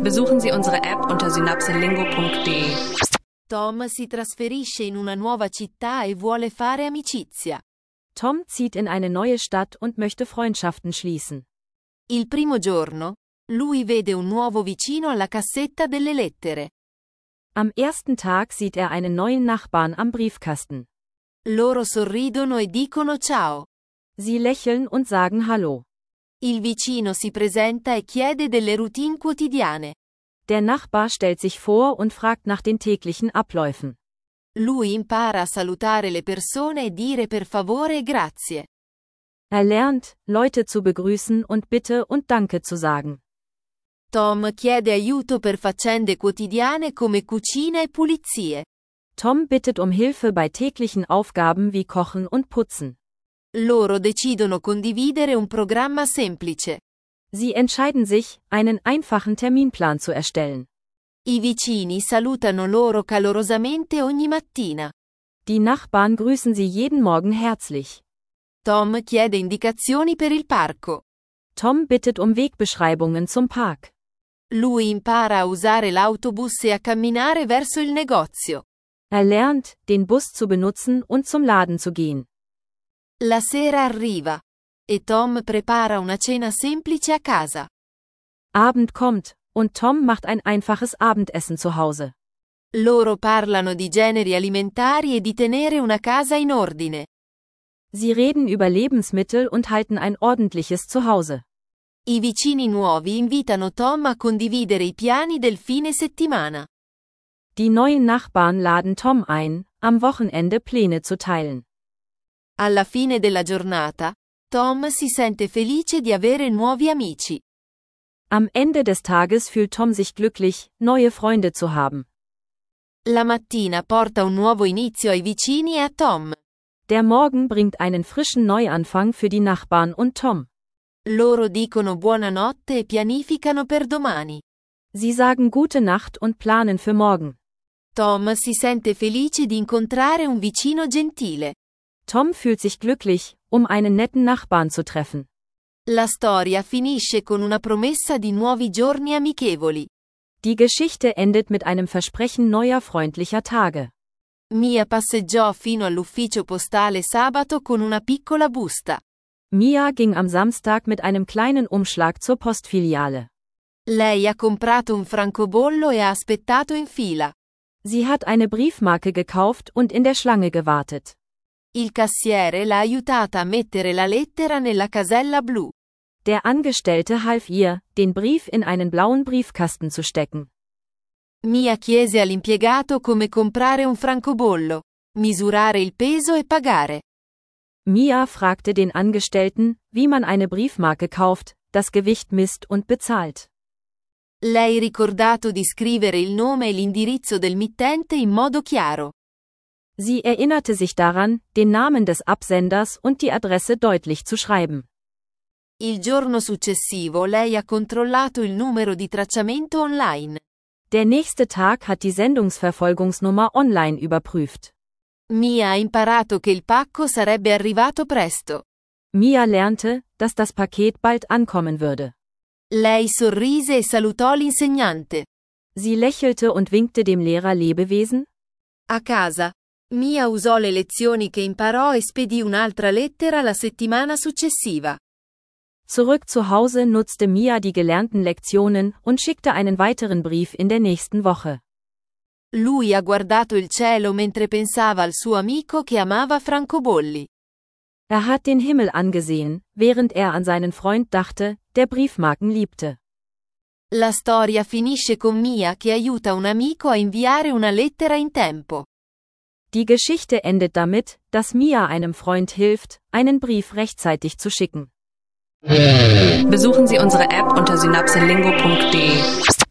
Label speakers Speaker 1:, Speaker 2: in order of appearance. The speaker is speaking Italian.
Speaker 1: Besuchen Sie unsere App unter synapselingo.de.
Speaker 2: Tom si trasferisce in una nuova città e vuole fare amicizia.
Speaker 3: Tom zieht in eine neue Stadt und möchte Freundschaften schließen.
Speaker 2: Il primo giorno, lui vede un nuovo vicino alla cassetta delle lettere.
Speaker 3: Am ersten Tag sieht er einen neuen Nachbarn am Briefkasten.
Speaker 2: Loro sorridono e dicono ciao.
Speaker 3: Sie lächeln und sagen Hallo.
Speaker 2: Il vicino si presenta e chiede delle routine quotidiane.
Speaker 3: Der Nachbar stellt sich vor und fragt nach den täglichen Abläufen.
Speaker 2: Lui impara a salutare le persone e dire per favore e grazie.
Speaker 3: Er lernt, Leute zu begrüßen und Bitte und Danke zu sagen.
Speaker 2: Tom chiede aiuto per faccende quotidiane come cucina e pulizie.
Speaker 3: Tom bittet um Hilfe bei täglichen Aufgaben wie Kochen und Putzen.
Speaker 2: Loro decidono condividere un programma semplice.
Speaker 3: Sie entscheiden sich, einen einfachen Terminplan zu erstellen.
Speaker 2: I vicini salutano loro calorosamente ogni mattina.
Speaker 3: Die Nachbarn grüßen sie jeden Morgen herzlich.
Speaker 2: Tom chiede indicazioni per il parco.
Speaker 3: Tom bittet um Wegbeschreibungen zum Park.
Speaker 2: Lui impara a usare l'autobus e a camminare verso il negozio.
Speaker 3: Er lernt, den Bus zu benutzen und zum Laden zu gehen.
Speaker 2: La sera arriva. E Tom prepara una cena semplice a casa.
Speaker 3: Abend kommt, und Tom macht ein einfaches Abendessen zu Hause.
Speaker 2: Loro parlano di generi alimentari e di tenere una casa in ordine.
Speaker 3: Sie reden über Lebensmittel und halten ein ordentliches Zuhause.
Speaker 2: I vicini nuovi invitano Tom a condividere i piani del fine settimana.
Speaker 3: Die neuen Nachbarn laden Tom ein, am Wochenende Pläne zu teilen.
Speaker 2: Alla fine della giornata, Tom si sente felice di avere nuovi amici.
Speaker 3: Am Ende des Tages fühlt Tom sich glücklich, neue Freunde zu haben.
Speaker 2: La mattina porta un nuovo inizio ai vicini e a Tom.
Speaker 3: Der Morgen bringt einen frischen Neuanfang für die Nachbarn und Tom.
Speaker 2: Loro dicono buonanotte e pianificano per domani.
Speaker 3: Sie sagen gute Nacht und planen für morgen.
Speaker 2: Tom si sente felice di incontrare un vicino gentile.
Speaker 3: Tom fühlt sich glücklich, einen netten Nachbarn zu treffen.
Speaker 2: La storia finisce con una promessa di nuovi giorni amichevoli.
Speaker 3: Die Geschichte endet mit einem Versprechen neuer freundlicher Tage.
Speaker 2: Mia passeggiò fino all'ufficio postale sabato con una piccola busta.
Speaker 3: Mia ging am Samstag mit einem kleinen Umschlag zur Postfiliale.
Speaker 2: Lei ha comprato un francobollo e ha aspettato in fila.
Speaker 3: Sie hat eine Briefmarke gekauft und in der Schlange gewartet.
Speaker 2: Il cassiere l'ha aiutata a mettere la lettera nella casella blu.
Speaker 3: Der Angestellte half ihr, den Brief in einen blauen Briefkasten zu stecken.
Speaker 2: Mia chiese all'impiegato come comprare un francobollo, misurare il peso e pagare.
Speaker 3: Mia fragte den Angestellten, wie man eine Briefmarke kauft, das Gewicht misst und bezahlt.
Speaker 2: Lei ricordato di scrivere il nome e l'indirizzo del mittente in modo chiaro.
Speaker 3: Sie erinnerte sich daran, den Namen des Absenders und die Adresse deutlich zu schreiben.
Speaker 2: Il giorno successivo lei ha controllato il numero di tracciamento online.
Speaker 3: Der nächste Tag hat die Sendungsverfolgungsnummer online überprüft.
Speaker 2: Mia ha imparato che il pacco sarebbe arrivato presto.
Speaker 3: Mia lernte, dass das Paket bald ankommen würde.
Speaker 2: Lei sorrise e salutò l'insegnante.
Speaker 3: Sie lächelte und winkte dem Lehrer Lebewesen.
Speaker 2: A casa, Mia usò le lezioni che imparò e spedì un'altra lettera la settimana successiva.
Speaker 3: Zurück zu Hause nutzte Mia die gelernten Lektionen und schickte einen weiteren Brief in der nächsten Woche.
Speaker 2: Lui ha guardato il cielo mentre pensava al suo amico che amava francobolli.
Speaker 3: Er hat den Himmel angesehen, während er an seinen Freund dachte, der Briefmarken liebte.
Speaker 2: La storia finisce con Mia che aiuta un amico a inviare una lettera in tempo.
Speaker 3: Die Geschichte endet damit, dass Mia einem Freund hilft, einen Brief rechtzeitig zu schicken.
Speaker 1: Besuchen Sie unsere App unter synapselingo.de.